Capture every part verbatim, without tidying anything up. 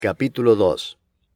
Capítulo dos.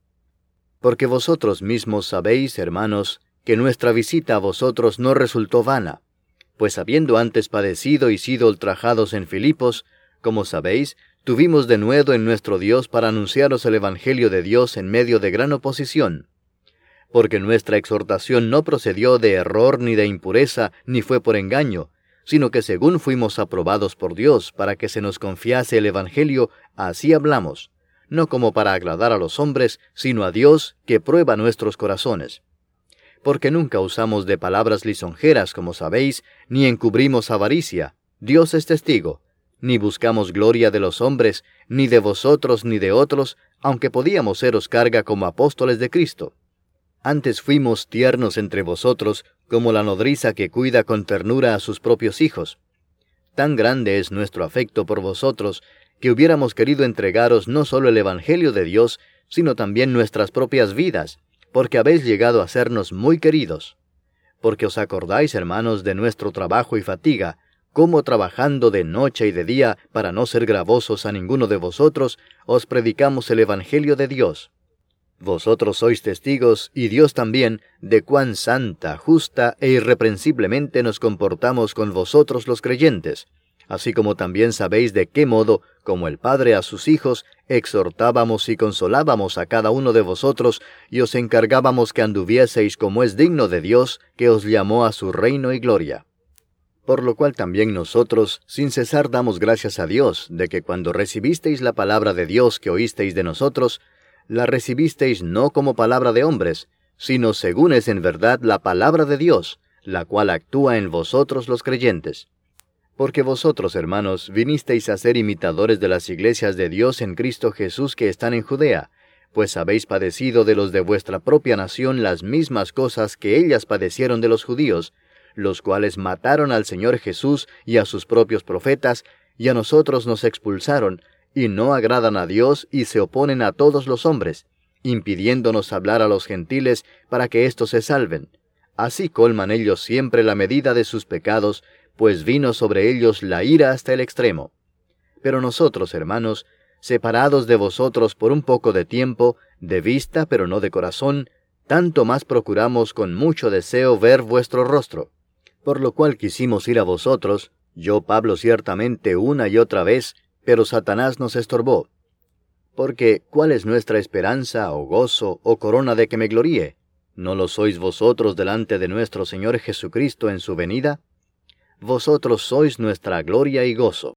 Porque vosotros mismos sabéis, hermanos, que nuestra visita a vosotros no resultó vana, pues habiendo antes padecido y sido ultrajados en Filipos, como sabéis, tuvimos denuedo en nuestro Dios para anunciaros el Evangelio de Dios en medio de gran oposición. Porque nuestra exhortación no procedió de error ni de impureza, ni fue por engaño, sino que según fuimos aprobados por Dios para que se nos confiase el Evangelio, así hablamos, no como para agradar a los hombres, sino a Dios, que prueba nuestros corazones. Porque nunca usamos de palabras lisonjeras, como sabéis, ni encubrimos avaricia, Dios es testigo, ni buscamos gloria de los hombres, ni de vosotros ni de otros, aunque podíamos seros carga como apóstoles de Cristo. Antes fuimos tiernos entre vosotros, como la nodriza que cuida con ternura a sus propios hijos. Tan grande es nuestro afecto por vosotros, que hubiéramos querido entregaros no solo el Evangelio de Dios, sino también nuestras propias vidas, porque habéis llegado a sernos muy queridos. Porque os acordáis, hermanos, de nuestro trabajo y fatiga, cómo trabajando de noche y de día, para no ser gravosos a ninguno de vosotros, os predicamos el Evangelio de Dios. Vosotros sois testigos, y Dios también, de cuán santa, justa e irreprensiblemente nos comportamos con vosotros los creyentes, así como también sabéis de qué modo, como el Padre a sus hijos, exhortábamos y consolábamos a cada uno de vosotros, y os encargábamos que anduvieseis como es digno de Dios, que os llamó a su reino y gloria. Por lo cual también nosotros, sin cesar damos gracias a Dios, de que cuando recibisteis la palabra de Dios que oísteis de nosotros, la recibisteis no como palabra de hombres, sino según es en verdad la palabra de Dios, la cual actúa en vosotros los creyentes. Porque vosotros, hermanos, vinisteis a ser imitadores de las iglesias de Dios en Cristo Jesús que están en Judea, pues habéis padecido de los de vuestra propia nación las mismas cosas que ellas padecieron de los judíos, los cuales mataron al Señor Jesús y a sus propios profetas, y a nosotros nos expulsaron, y no agradan a Dios y se oponen a todos los hombres, impidiéndonos hablar a los gentiles para que éstos se salven. Así colman ellos siempre la medida de sus pecados, pues vino sobre ellos la ira hasta el extremo. Pero nosotros, hermanos, separados de vosotros por un poco de tiempo, de vista pero no de corazón, tanto más procuramos con mucho deseo ver vuestro rostro. Por lo cual quisimos ir a vosotros, yo Pablo ciertamente una y otra vez, pero Satanás nos estorbó. Porque, ¿cuál es nuestra esperanza, o gozo, o corona de que me gloríe? ¿No lo sois vosotros delante de nuestro Señor Jesucristo en su venida? Vosotros sois nuestra gloria y gozo.